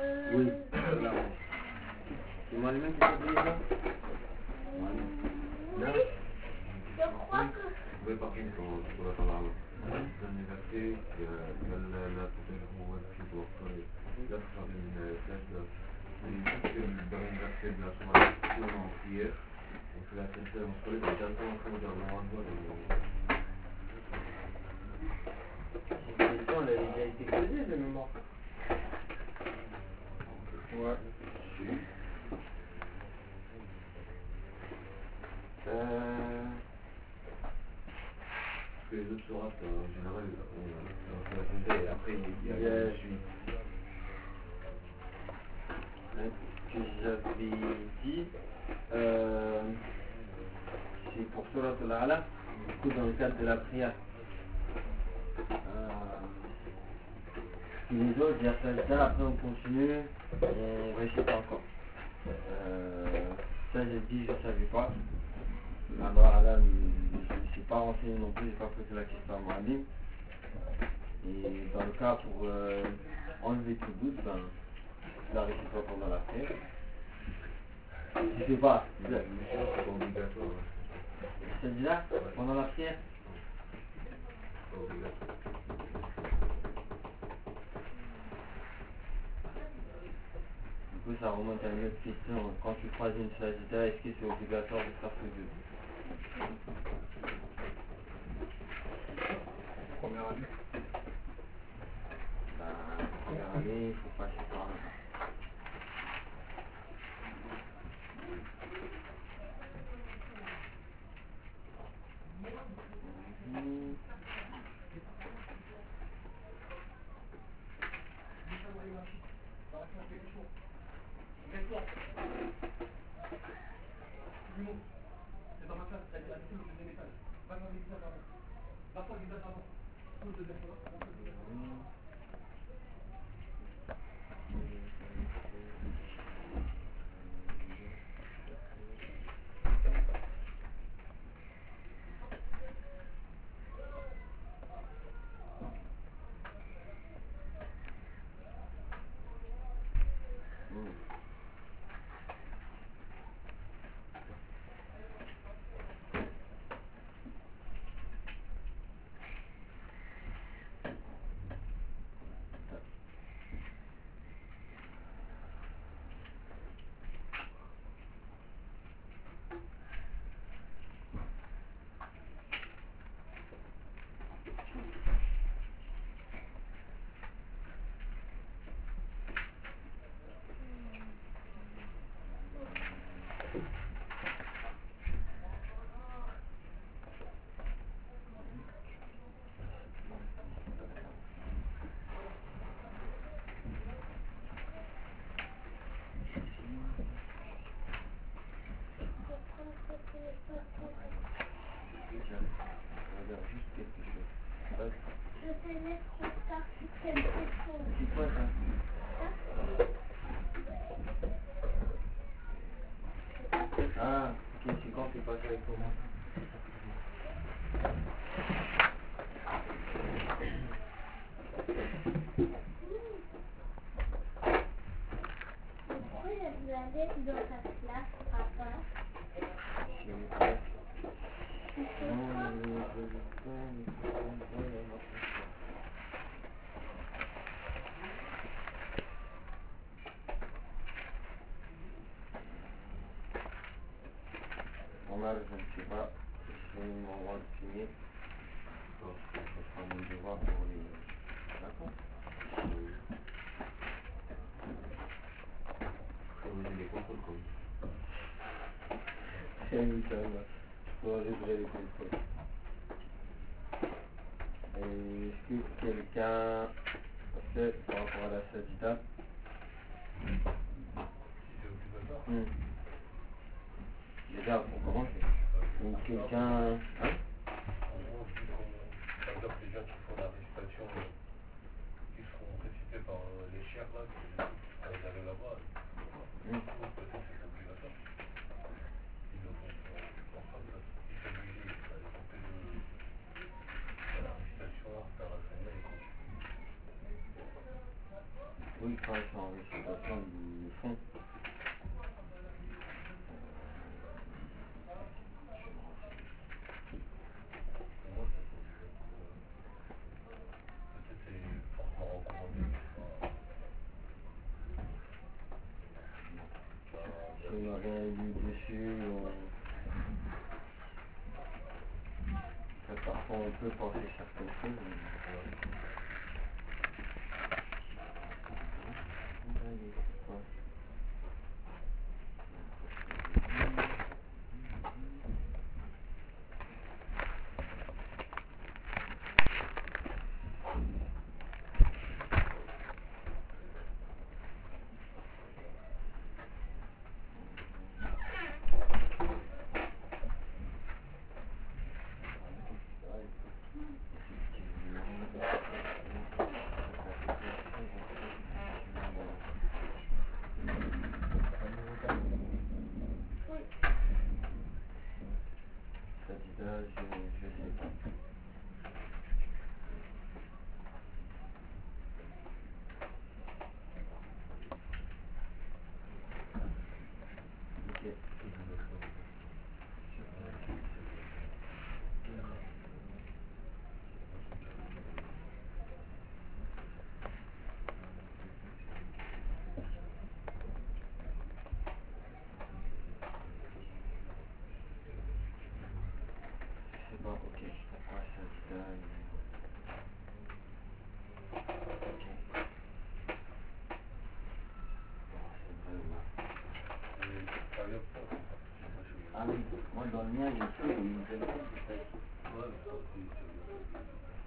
Oui, là. C'est moi-même qui t'ai dit ça. Là. Je crois que... Oui, par contre, sur la parole, dernier verset, la prochaine fois, c'est pour la fin d'une tête. Et le dernier verset de la soirée, en prière, on fait la tête, on se collègue directement au gouvernement. Cette question, elle avait déjà été posée de mémoire. Ouais. Parce que les autres sourates, en général, on fait la tête et après, il y a la suite. Que j'avais dit, c'est pour Surat al-Alaq, du coup dans le cadre de la prière. Et les autres, il y a ça, après on continue, on récite encore. Ça j'ai dit, je ne savais pas. Alors là, je ne me suis pas renseigné non plus, je n'ai pas posé la question à moi-même. Et dans le cas pour enlever tout doute, ben, je la récite pas pendant la prière. Je sais pas. Mais sinon, c'est pas obligatoire. Celle-là, pendant la prière. C'est pas obligatoire. Du coup, ça remonte à une autre question. Quand tu croises une sajida, est-ce que c'est obligatoire de faire sujoud? Première année. Première année, il faut passer par là. Je te laisse regarder quelque chose. C'est quoi ça? Ah, ok, c'est quand c'est passé avec comment? Pourquoi vous allez dans ta classe, papa? Normal, je ne sais pas. Je vais m'envoyer le signer. Je ferai mon devoir pour les... D'accord? Favoriser les contrôles comme Oui, ça va. Je corrigerai les contrôles. Est-ce que quelqu'un sait par rapport à la sajida? C'est obligatoire. Déjà, pour commencer. Ou quelqu'un... Hein? En gros, vu qu'on, par exemple, les gens qui font la récitation, qui sont récités par les chiens là, quand ils arrivent là-bas, du coup, peut-être c'est obligatoire. Ils le font pour ça, ils sont obligés à écouter la récitation, faire la semaine et tout. Oui, quand ils sont en récitation du fond. Pour moi, c'est peut-être c'est fortement recommandé. Il n'y a rien lu dessus. Parfois on peut penser certaines choses. Je sais pas. Ok. Je sais pas, ok. Pourquoi ça se donne? Ok. Bon, c'est vrai, ouais. Et ça vient pas. Ah oui, moi dans le mien, j'ai tout, il me donne pas de détails. Ouais, mais ça aussi, c'est